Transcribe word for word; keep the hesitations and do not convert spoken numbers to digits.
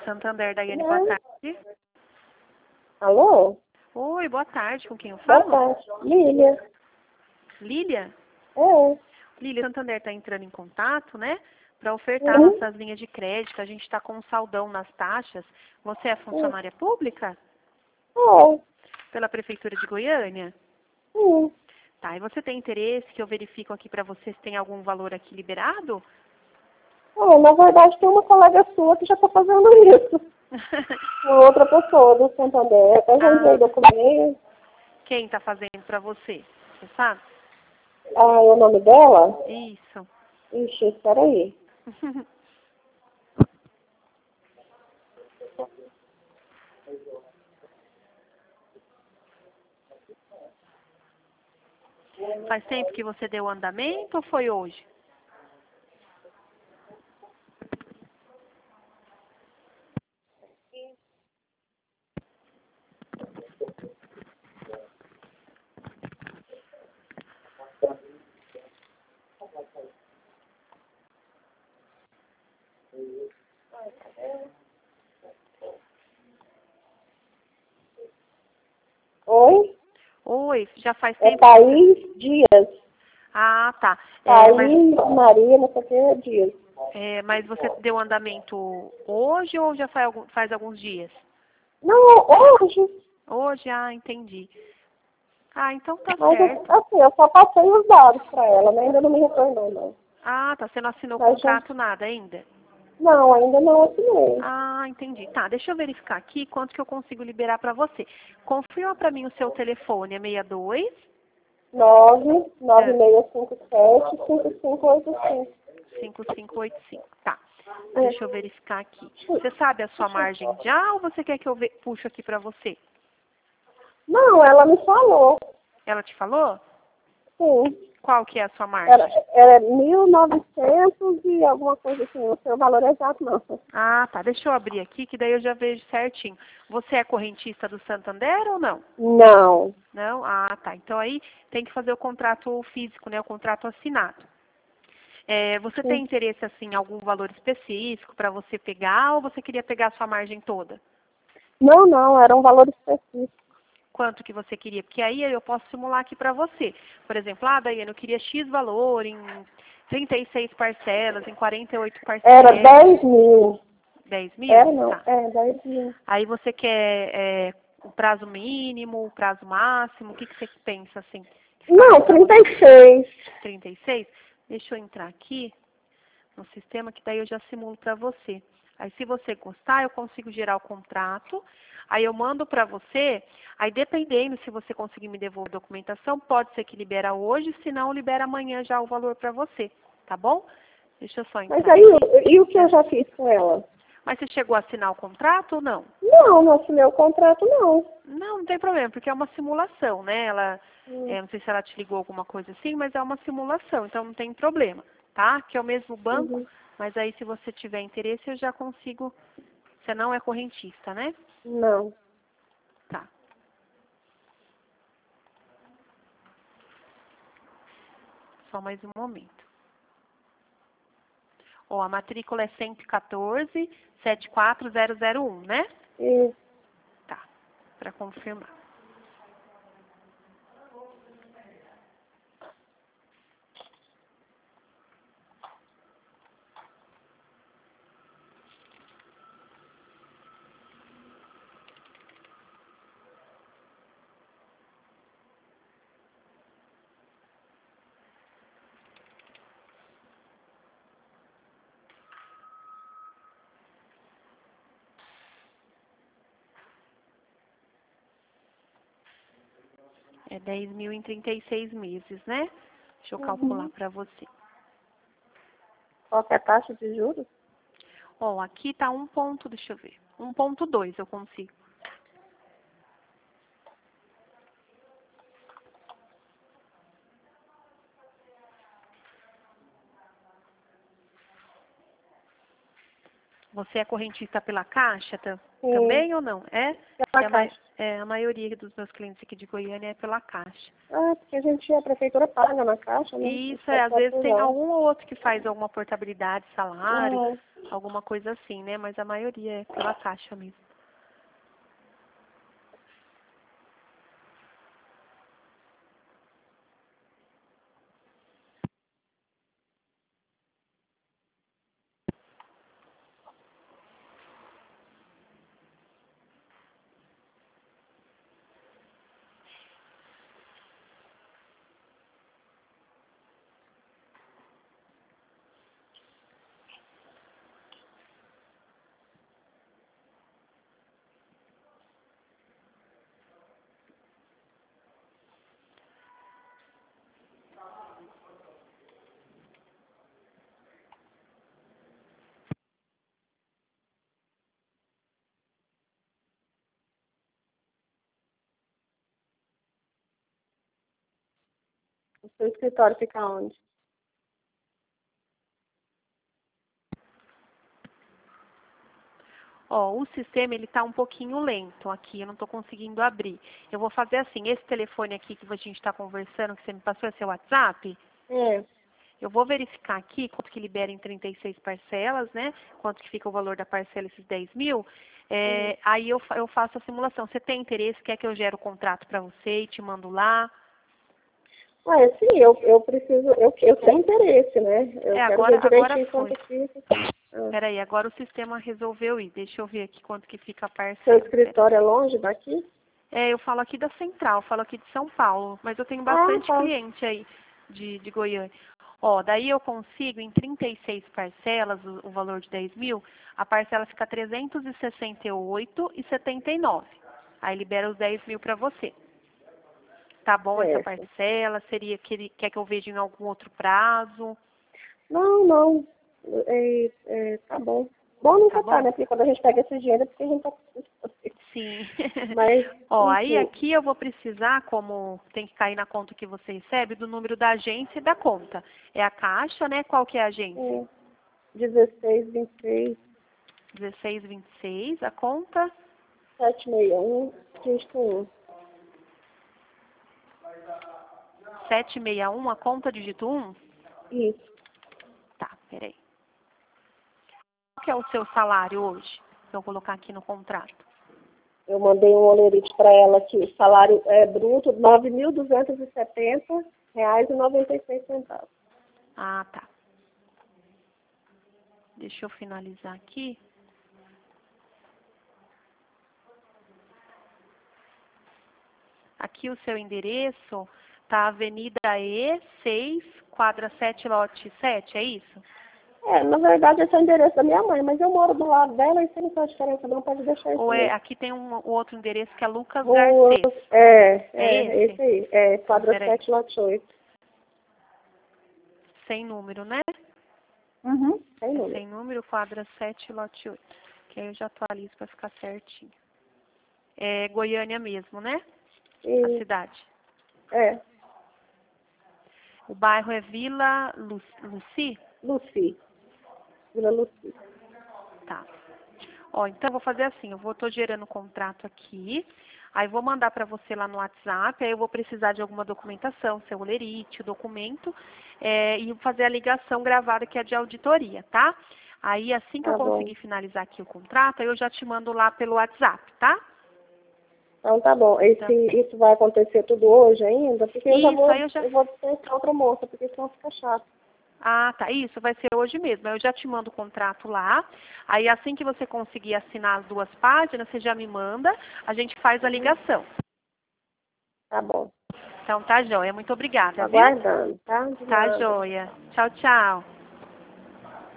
Santander, Daiane, boa tarde. Alô? Oi, boa tarde, com quem eu Boa falo? tarde. Lília. Lília? É. Lília, Santander está entrando em contato, né? Para ofertar Uhum. nossas linhas de crédito. A gente está com um saldão nas taxas. Você é funcionária pública? É. Pela Prefeitura de Goiânia? Sim. Tá, e você tem interesse que eu verifico aqui para você se tem algum valor aqui liberado? É, na verdade tem uma colega sua que já está fazendo isso. Uma outra pessoa do Santander. Até já enviei Ah, documento. quem está fazendo para você? Você sabe? Ah, é o nome dela? Isso. Ixi, espera aí. Faz tempo que você deu andamento ou foi hoje? Oi? Oi, já faz É tempo que você... Thaís Dias. Ah, tá. É, mas, Thaís Maria, não sei o que, Dias. é, mas você deu andamento hoje ou já faz, algum- faz alguns dias? Não, hoje. Hoje? Ah, entendi. Ah, então tá Mas certo. assim, eu só passei os dados para ela, né? Ainda não me retornou, não. Ah, tá. Você não assinou o Mas já... contrato, nada ainda? Não, ainda não assinei. Ah, entendi. Tá, deixa eu verificar aqui quanto que eu consigo liberar pra você. Confirma pra mim o seu telefone, é sessenta e dois? nove nove É, seis cinco sete cinco cinco oito cinco. cinco cinco oito cinco. Tá. É. Deixa eu verificar aqui. Você sabe a sua margem já ou você quer que eu ve- puxo aqui pra você? Não, ela me falou. Ela te falou? Sim. Qual que é a sua Era, margem? era mil e novecentos e alguma coisa assim. Não sei o valor exato, não. Ah, tá. Deixa eu abrir aqui, que daí eu já vejo certinho. Você é correntista do Santander ou não? Não. Não? Ah, tá. Então aí tem que fazer o contrato físico, né? O contrato assinado. É, você tem Sim. interesse, assim, em algum valor específico para você pegar ou você queria pegar a sua margem toda? Não, não. Era um valor específico. Quanto que você queria? Porque aí eu posso simular aqui para você. Por exemplo, ah, Daiane, eu queria X valor em trinta e seis parcelas, em quarenta e oito Era parcelas. dez mil. dez mil? Era não. Tá. É, dez mil. Aí você quer é, o prazo mínimo, o prazo máximo? O que, que você pensa assim? Que ficaria Não, para trinta você? e seis. trinta e seis? Deixa eu entrar aqui no sistema que daí eu já simulo para você. Aí se você gostar, eu consigo gerar o contrato, aí eu mando para você, aí dependendo se você conseguir me devolver a documentação, pode ser que libera hoje, se não, libera amanhã já o valor para você, tá bom? Deixa eu só Mas entrar aí, aqui. e o que eu já fiz com ela? Mas você chegou a assinar o contrato ou não? Não, não assinei o contrato, não. Não, não tem problema, porque é uma simulação, né? Ela, Hum. é, não sei se ela te ligou alguma coisa assim, mas é uma simulação, então não tem problema, tá? Que é o mesmo banco, Uhum. mas aí se você tiver interesse eu já consigo. Você não é correntista, né? Não. Tá. Só mais um momento. Ó, a matrícula é cento e quatorze, sete quatro zero zero um, né? Isso. Tá. Para confirmar. É dez mil em trinta e seis meses, né? Deixa eu calcular Uhum. para você. Qual que é a taxa de juros? Ó, aqui tá um ponto, deixa eu ver. um ponto dois eu consigo. Você é correntista pela Caixa tam- Sim. também ou não? É? Pela É a, ma- Caixa. é, a maioria dos meus clientes aqui de Goiânia é pela Caixa. Ah, porque a gente, a prefeitura paga na Caixa, né? E isso, é, Pode às vezes tem usar. algum ou outro que faz alguma portabilidade, salário, Uhum. alguma coisa assim, né? Mas a maioria é pela Caixa mesmo. O seu escritório fica onde? Ó, o sistema ele tá um pouquinho lento aqui, eu não estou conseguindo abrir. Eu vou fazer assim, esse telefone aqui que a gente está conversando, que você me passou, é seu WhatsApp? É. Eu vou verificar aqui quanto que libera em trinta e seis parcelas, né? Quanto que fica o valor da parcela, esses dez mil. É, Uhum. aí eu, fa- eu faço a simulação. Você tem interesse? Quer que eu gere o contrato para você e te mando lá? Ah, sim, eu, eu preciso, eu, eu tenho interesse, né? Eu É, quero agora, ver agora direitinho foi. quanto fica. Ah. Peraí, agora o sistema resolveu ir. Deixa eu ver aqui quanto que fica a Seu parcela. Peraí. escritório é longe daqui? É, eu falo aqui da Central, falo aqui de São Paulo, mas eu tenho Ah, bastante tá. cliente aí de, de Goiânia. Ó, daí eu consigo em trinta e seis parcelas, o, o valor de dez mil, a parcela fica trezentos e sessenta e oito reais e setenta e nove centavos. Aí libera os dez mil para você. Tá bom essa Certo. parcela? Seria que quer que eu veja em algum outro prazo? Não, não. É, é, tá bom. Bom Tá nunca tá, bom? né? Porque quando a gente pega esse dinheiro é porque a gente tá precisando. Sim. Mas, Ó, aí enfim, aqui eu vou precisar, como tem que cair na conta que você recebe, do número da agência e da conta. É a Caixa, né? Qual que é a agência? é, dezesseis, vinte e seis, dezesseis vinte e seis, a conta sete seis um, dígito um. setecentos e sessenta e um, a conta dígito um? Isso. Tá, peraí. Qual que é o seu salário hoje? Vou colocar aqui no contrato. Eu mandei um olerite para ela aqui. O salário é bruto nove mil duzentos e setenta reais e noventa e seis centavos. Ah, tá. Deixa eu finalizar aqui. Aqui o seu endereço tá Avenida E seis, quadra sete, lote sete, é isso? É, na verdade esse é o endereço da minha mãe, mas eu moro do lado dela e se não faz diferença não, pode deixar isso Ou é, mesmo. aqui tem um, um outro endereço que é Lucas Rua, Garcês. é, É é, esse? esse aí, é, quadra Peraí. sete, lote oito. Sem número, né? Uhum. Sem É número. sem número, quadra sete, lote oito. Que aí eu já atualizo para ficar certinho. É Goiânia mesmo, né? A E, cidade. é, O bairro é Vila Lu- Luci? Luci, Vila Luci. Tá. Ó, então eu vou fazer assim, eu vou tô gerando o contrato aqui, aí vou mandar para você lá no WhatsApp, aí eu vou precisar de alguma documentação, seu olerite, o documento, é, e fazer a ligação gravada que é de auditoria, tá? Aí assim que eu Tá bom. conseguir finalizar aqui o contrato, aí eu já te mando lá pelo WhatsApp, tá? Então tá bom. Esse, Então, isso vai acontecer tudo hoje ainda? Porque eu já isso, vou, aí eu já... eu vou dispensar outra moça, porque senão fica chato. Ah, tá. Isso vai ser hoje mesmo. Eu já te mando o contrato lá. Aí assim que você conseguir assinar as duas páginas, você já me manda, a gente faz a Uhum. ligação. Tá bom. Então tá, joia. Muito Tô obrigada, viu? aguardando, tá? De Tá, nada. joia. Tchau, tchau.